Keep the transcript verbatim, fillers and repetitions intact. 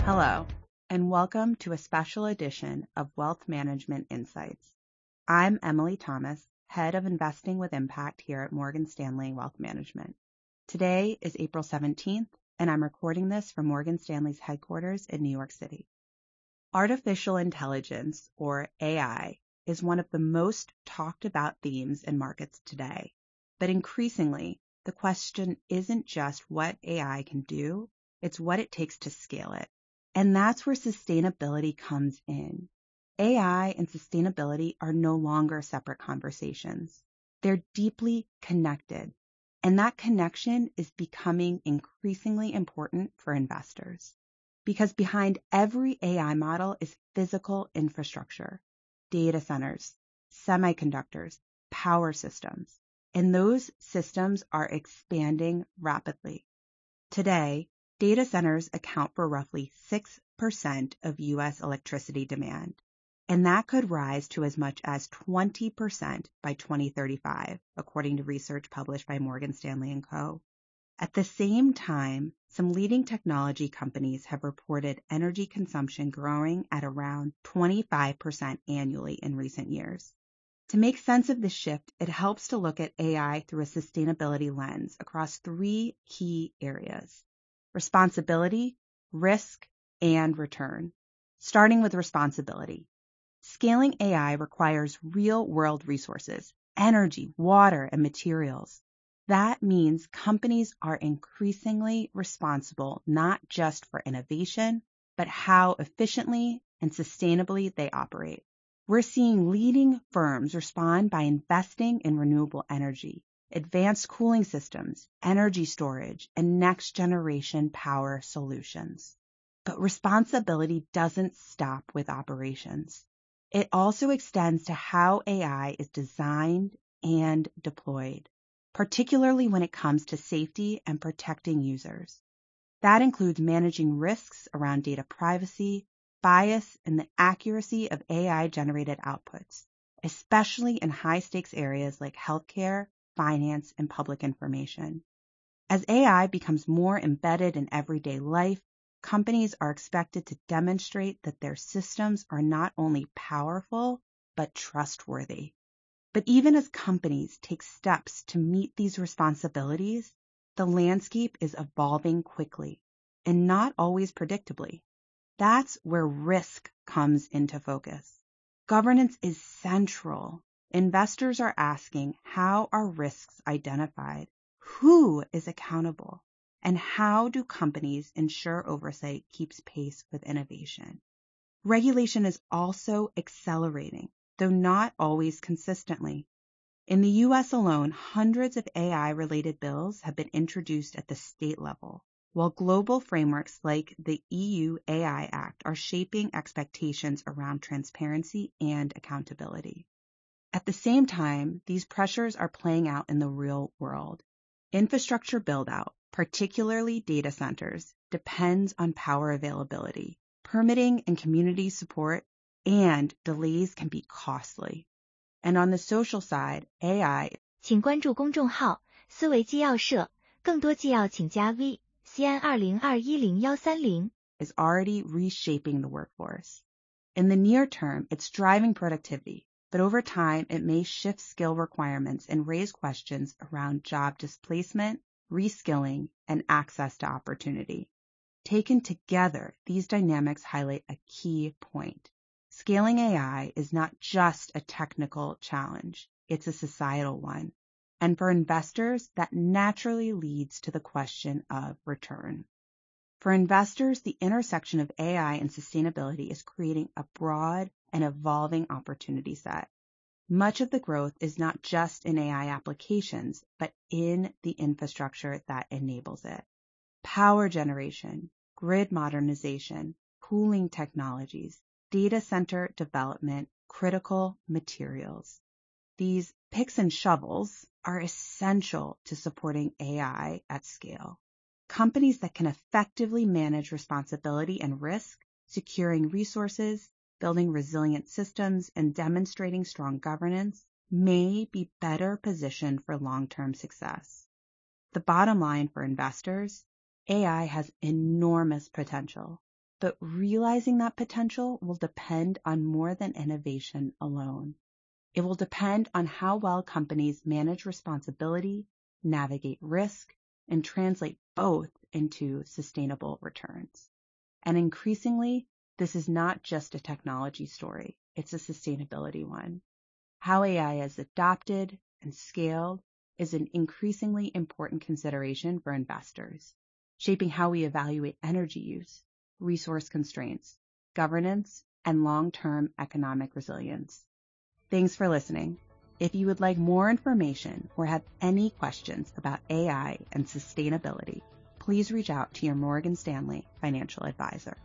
Hello, and welcome to a special edition of Wealth Management Insights. I'm Emily Thomas, Head of Investing with Impact here at Morgan Stanley Wealth Management. Today is April seventeenth, and I'm recording this from Morgan Stanley's headquarters in New York City. Artificial intelligence, or A I, is one of the most talked about themes in markets today. But increasingly, the question isn't just what A I can do, it's what it takes to scale it. And that's where sustainability comes in. A I and sustainability are no longer separate conversations. They're deeply connected, and that connection is becoming increasingly important for investors. Because behind every A I model is physical infrastructure, data centers, semiconductors, power systems, and those systems are expanding rapidly. Today, data centers account for roughly six percent of U S electricity demand, and that could rise to as much as twenty percent by twenty thirty-five, according to research published by Morgan Stanley and Co. At the same time, some leading technology companies have reported energy consumption growing at around twenty-five percent annually in recent years. To make sense of this shift, it helps to look at A I through a sustainability lens across three key areas: responsibility, risk, and return. Starting with responsibility. Scaling A I requires real-world resources, energy, water, and materials. That means companies are increasingly responsible not just for innovation, but how efficiently and sustainably they operate. We're seeing leading firms respond by investing in renewable energy, advanced cooling systems, energy storage, and next-generation power solutions. But responsibility doesn't stop with operations. It also extends to how A I is designed and deployed, particularly when it comes to safety and protecting users. That includes managing risks around data privacy, bias, and the accuracy of A I-generated outputs, especially in high-stakes areas like healthcare, finance, and public information. As A I becomes more embedded in everyday life, companies are expected to demonstrate that their systems are not only powerful, but trustworthy. But even as companies take steps to meet these responsibilities, the landscape is evolving quickly and not always predictably. That's where risk comes into focus. Governance is central. Investors are asking, how are risks identified? Who is accountable? And how do companies ensure oversight keeps pace with innovation? Regulation is also accelerating, though not always consistently. In the U S alone, hundreds of A I-related bills have been introduced at the state level, while global frameworks like the E U A I Act are shaping expectations around transparency and accountability. At the same time, these pressures are playing out in the real world. Infrastructure build-out, particularly data centers, depends on power availability, permitting and community support, and delays can be costly. And on the social side, A I 请关注公众号思维纪要社，更多纪要请加 V C N 二零二一零一三零 is already reshaping the workforce. In the near term, it's driving productivity, but over time, it may shift skill requirements and raise questions around job displacement, reskilling, and access to opportunity. Taken together, these dynamics highlight a key point. Scaling A I is not just a technical challenge, it's a societal one. And for investors, that naturally leads to the question of return. For investors, the intersection of A I and sustainability is creating a broad and evolving opportunity set. Much of the growth is not just in A I applications, but in the infrastructure that enables it. Power generation, grid modernization, cooling technologies, data center development, critical materials. These picks and shovels are essential to supporting A I at scale. Companies that can effectively manage responsibility and risk, securing resources, building resilient systems, and demonstrating strong governance may be better positioned for long-term success. The bottom line for investors, A I has enormous potential, but realizing that potential will depend on more than innovation alone. It will depend on how well companies manage responsibility, navigate risk, and translate both into sustainable returns. And increasingly, this is not just a technology story, it's a sustainability one. How A I is adopted and scaled is an increasingly important consideration for investors, shaping how we evaluate energy use, resource constraints, governance, and long-term economic resilience. Thanks for listening. If you would like more information or have any questions about A I and sustainability, please reach out to your Morgan Stanley financial advisor.